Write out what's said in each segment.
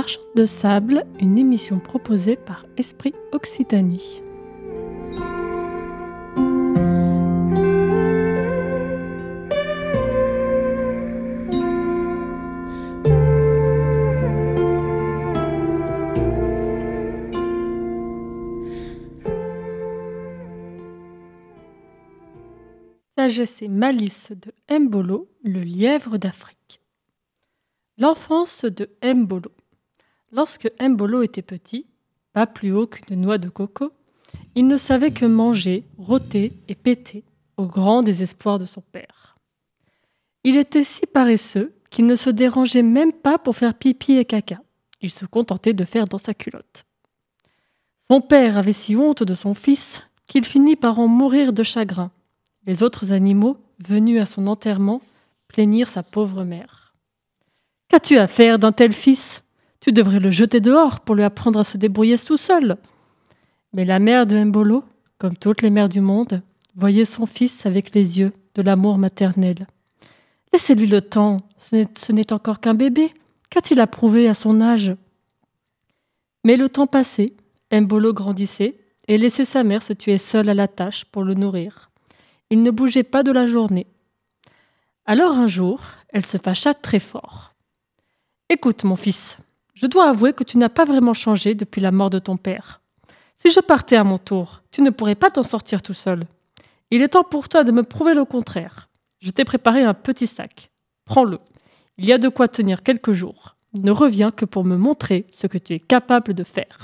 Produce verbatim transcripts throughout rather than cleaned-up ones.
Marchand de sable, une émission proposée par Esprit Occitanie. Sagesse et malice de Mbolo, le lièvre d'Afrique. L'enfance de Mbolo. Lorsque Mbolo était petit, pas plus haut qu'une noix de coco, il ne savait que manger, rôter et péter, au grand désespoir de son père. Il était si paresseux qu'il ne se dérangeait même pas pour faire pipi et caca. Il se contentait de faire dans sa culotte. Son père avait si honte de son fils qu'il finit par en mourir de chagrin. Les autres animaux, venus à son enterrement, plaignirent sa pauvre mère. « Qu'as-tu à faire d'un tel fils ? Tu devrais le jeter dehors pour lui apprendre à se débrouiller tout seul. » Mais la mère de Mbolo, comme toutes les mères du monde, voyait son fils avec les yeux de l'amour maternel. « Laissez-lui le temps, ce n'est, ce n'est encore qu'un bébé. Qu'a-t-il à prouver à son âge ?» Mais le temps passait, Mbolo grandissait et laissait sa mère se tuer seule à la tâche pour le nourrir. Il ne bougeait pas de la journée. Alors un jour, elle se fâcha très fort. « Écoute, mon fils, je dois avouer que tu n'as pas vraiment changé depuis la mort de ton père. Si je partais à mon tour, tu ne pourrais pas t'en sortir tout seul. Il est temps pour toi de me prouver le contraire. Je t'ai préparé un petit sac. Prends-le. Il y a de quoi tenir quelques jours. Ne reviens que pour me montrer ce que tu es capable de faire. »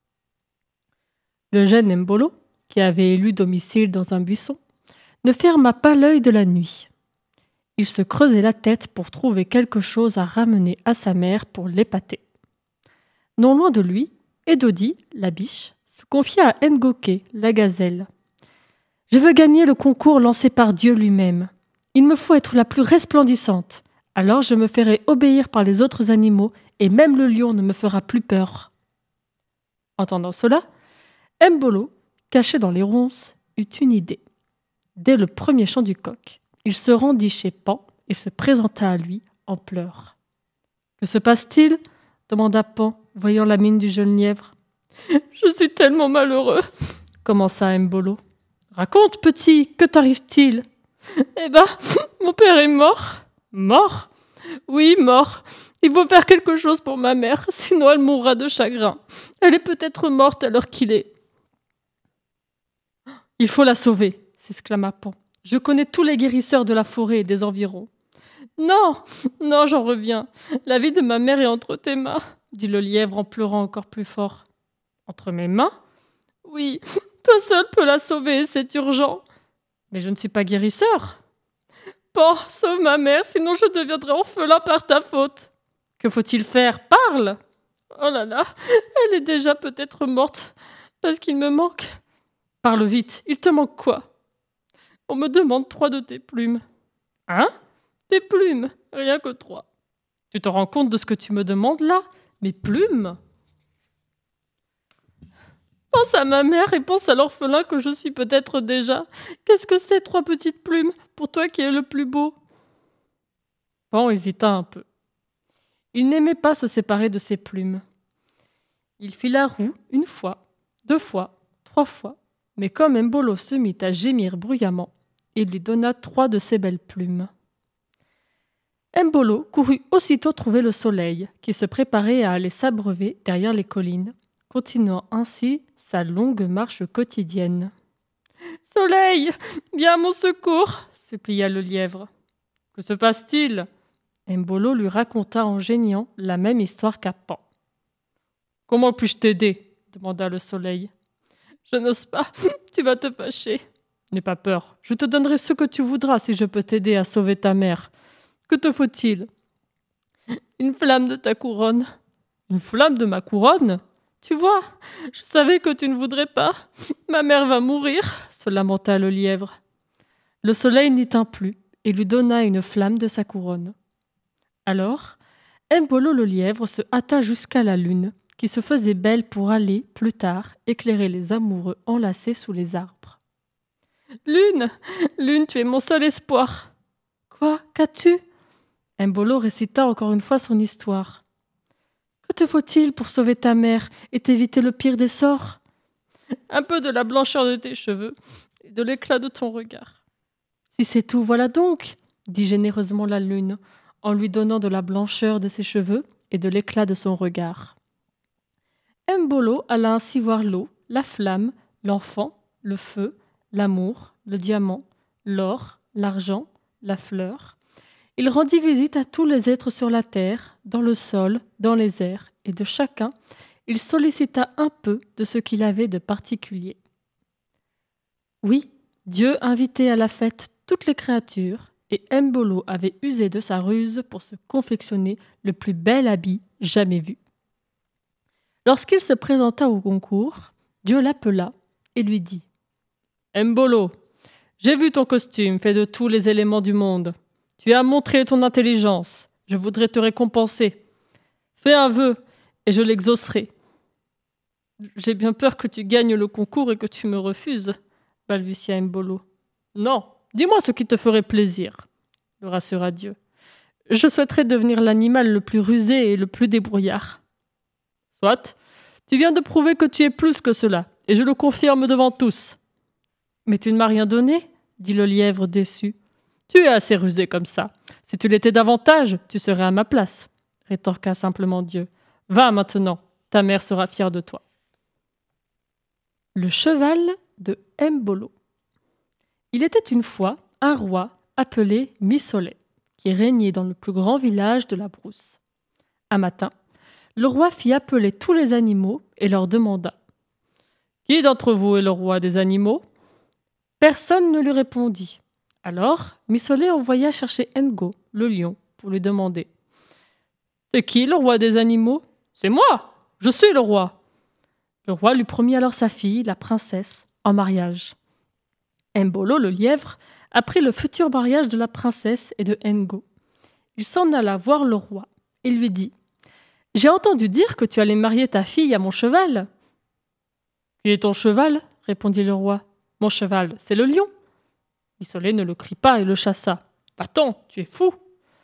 Le jeune Mbolo, qui avait élu domicile dans un buisson, ne ferma pas l'œil de la nuit. Il se creusait la tête pour trouver quelque chose à ramener à sa mère pour l'épater. Non loin de lui, Edodi, la biche, se confia à Ngoké, la gazelle. « Je veux gagner le concours lancé par Dieu lui-même. Il me faut être la plus resplendissante. Alors je me ferai obéir par les autres animaux et même le lion ne me fera plus peur. » Entendant cela, Mbolo, caché dans les ronces, eut une idée. Dès le premier chant du coq, il se rendit chez Pan et se présenta à lui en pleurs. « Que se passe-t-il » demanda Pan, voyant la mine du jeune lièvre. « Je suis tellement malheureux » commença Mbolo. « Raconte, petit, que t'arrive-t-il ?»« Eh ben, mon père est mort. »« Mort ? Oui, mort. Il faut faire quelque chose pour ma mère, sinon elle mourra de chagrin. Elle est peut-être morte à l'heure qu'il est. »« Il faut la sauver !» s'exclama Pan. « Je connais tous les guérisseurs de la forêt et des environs. »« Non, non, j'en reviens. La vie de ma mère est entre tes mains, » dit le lièvre en pleurant encore plus fort. « Entre mes mains ? Oui, toi seul peux la sauver, c'est urgent. »« Mais je ne suis pas guérisseur. »« Pan, sauve ma mère, sinon je deviendrai orphelin par ta faute. »« Que faut-il faire ? Parle !»« Oh là là, elle est déjà peut-être morte, parce qu'il me manque. »« Parle vite, il te manque quoi ? » « On me demande trois de tes plumes. »« Hein ? Tes plumes, rien que trois. »« Tu te rends compte de ce que tu me demandes là ? Mes plumes ? » ?»« Pense à ma mère et pense à l'orphelin que je suis peut-être déjà. Qu'est-ce que c'est, trois petites plumes, pour toi qui es le plus beau ?» Pan hésita un peu. Il n'aimait pas se séparer de ses plumes. Il fit la roue une fois, deux fois, trois fois, mais comme Mbolo se mit à gémir bruyamment, il lui donna trois de ses belles plumes. Mbolo courut aussitôt trouver le soleil, qui se préparait à aller s'abreuver derrière les collines, continuant ainsi sa longue marche quotidienne. « Soleil, viens à mon secours !» supplia le lièvre. « Que se passe-t-il » Mbolo lui raconta en geignant la même histoire qu'à Pan. « Comment puis-je t'aider » demanda le soleil. « Je n'ose pas, tu vas te fâcher. » « N'aie pas peur, je te donnerai ce que tu voudras si je peux t'aider à sauver ta mère. Que te faut-il ?»« Une flamme de ta couronne. »« Une flamme de ma couronne ? Tu vois, je savais que tu ne voudrais pas. Ma mère va mourir, » se lamenta le lièvre. Le soleil n'y tint plus et lui donna une flamme de sa couronne. Alors, Mbolo le lièvre se hâta jusqu'à la lune, qui se faisait belle pour aller, plus tard, éclairer les amoureux enlacés sous les arbres. « Lune, lune, tu es mon seul espoir. »« Quoi ? Qu'as-tu » Mbolo récita encore une fois son histoire. « Que Que te faut-il pour sauver ta mère et t'éviter le pire des sorts ? Un peu de la blancheur de tes cheveux et de l'éclat de ton regard. Si c'est tout, voilà donc, dit généreusement la lune, en lui donnant de la blancheur de ses cheveux et de l'éclat de son regard. Mbolo alla ainsi voir l'eau, la flamme, l'enfant, le feu, l'amour, le diamant, l'or, l'argent, la fleur. Il rendit visite à tous les êtres sur la terre, dans le sol, dans les airs, et de chacun, il sollicita un peu de ce qu'il avait de particulier. Oui, Dieu invitait à la fête toutes les créatures, et Mbolo avait usé de sa ruse pour se confectionner le plus bel habit jamais vu. Lorsqu'il se présenta au concours, Dieu l'appela et lui dit « Mbolo, j'ai vu ton costume fait de tous les éléments du monde. Tu as montré ton intelligence. Je voudrais te récompenser. Fais un vœu et je l'exaucerai. » « J'ai bien peur que tu gagnes le concours et que tu me refuses, » balbutia Mbolo. « Non, dis-moi ce qui te ferait plaisir, » le rassura Dieu. « Je souhaiterais devenir l'animal le plus rusé et le plus débrouillard. »« Soit, tu viens de prouver que tu es plus que cela, et je le confirme devant tous. »« Mais tu ne m'as rien donné, » dit le lièvre déçu. « Tu es assez rusé comme ça. Si tu l'étais davantage, tu serais à ma place, » rétorqua simplement Dieu. « Va maintenant, ta mère sera fière de toi. » Le cheval de Mbolo. Il était une fois un roi appelé Misolet, qui régnait dans le plus grand village de la brousse. Un matin, le roi fit appeler tous les animaux et leur demanda « Qui d'entre vous est le roi des animaux ?» Personne ne lui répondit. Alors, Misolet envoya chercher Ngo, le lion, pour lui demander « C'est qui le roi des animaux ? C'est moi, je suis le roi !» Le roi lui promit alors sa fille, la princesse, en mariage. Mbolo, le lièvre, apprit le futur mariage de la princesse et de Ngo. Il s'en alla voir le roi et lui dit « J'ai entendu dire que tu allais marier ta fille à mon cheval. »« Qui est ton cheval ?» répondit le roi. « Mon cheval, c'est le lion. » Misolet ne le crie pas et le chassa. « Va-t'en, tu es fou !»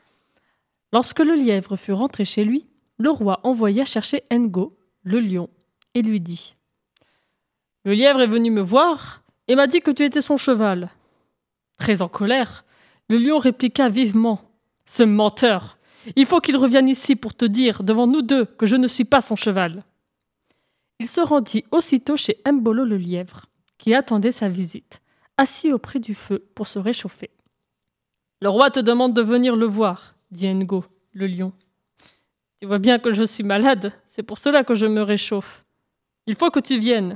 Lorsque le lièvre fut rentré chez lui, le roi envoya chercher Ngo, le lion, et lui dit « Le lièvre est venu me voir et m'a dit que tu étais son cheval. » Très en colère, le lion répliqua vivement « Ce menteur, il faut qu'il revienne ici pour te dire devant nous deux que je ne suis pas son cheval. » Il se rendit aussitôt chez Mbolo le lièvre, qui attendait sa visite, assis auprès du feu pour se réchauffer. « Le roi te demande de venir le voir, » dit Ngo, le lion. « Tu vois bien que je suis malade, c'est pour cela que je me réchauffe. Il faut que tu viennes.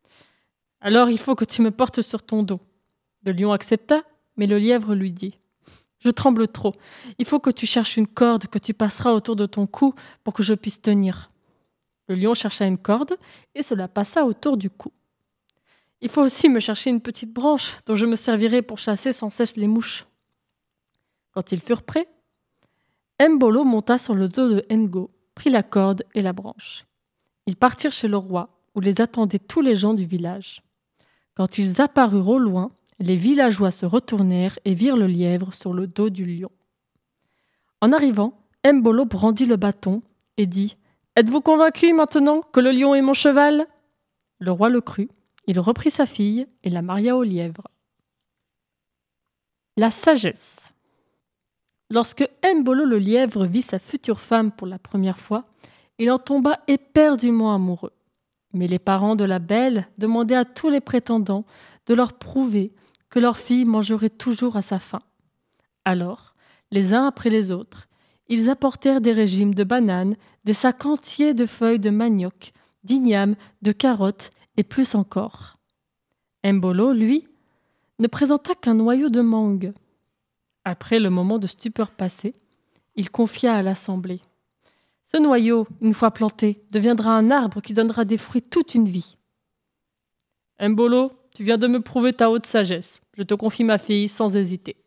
Alors il faut que tu me portes sur ton dos. » Le lion accepta, mais le lièvre lui dit « Je tremble trop. Il faut que tu cherches une corde que tu passeras autour de ton cou pour que je puisse tenir. » Le lion chercha une corde et se la passa autour du cou. « Il faut aussi me chercher une petite branche dont je me servirai pour chasser sans cesse les mouches. » Quand ils furent prêts, Mbolo monta sur le dos de Ngo, prit la corde et la branche. Ils partirent chez le roi, où les attendaient tous les gens du village. Quand ils apparurent au loin, les villageois se retournèrent et virent le lièvre sur le dos du lion. En arrivant, Mbolo brandit le bâton et dit « Êtes-vous convaincus maintenant que le lion est mon cheval ?» Le roi le crut, il reprit sa fille et la maria au lièvre. La sagesse. Lorsque Mbolo le lièvre vit sa future femme pour la première fois, il en tomba éperdument amoureux. Mais les parents de la belle demandaient à tous les prétendants de leur prouver que leur fille mangerait toujours à sa faim. Alors, les uns après les autres, ils apportèrent des régimes de bananes, des sacs entiers de feuilles de manioc, d'ignames, de carottes et plus encore. Mbolo, lui, ne présenta qu'un noyau de mangue. Après le moment de stupeur passé, il confia à l'assemblée. Ce noyau, une fois planté, deviendra un arbre qui donnera des fruits toute une vie. Mbolo, tu viens de me prouver ta haute sagesse. Je te confie ma fille sans hésiter.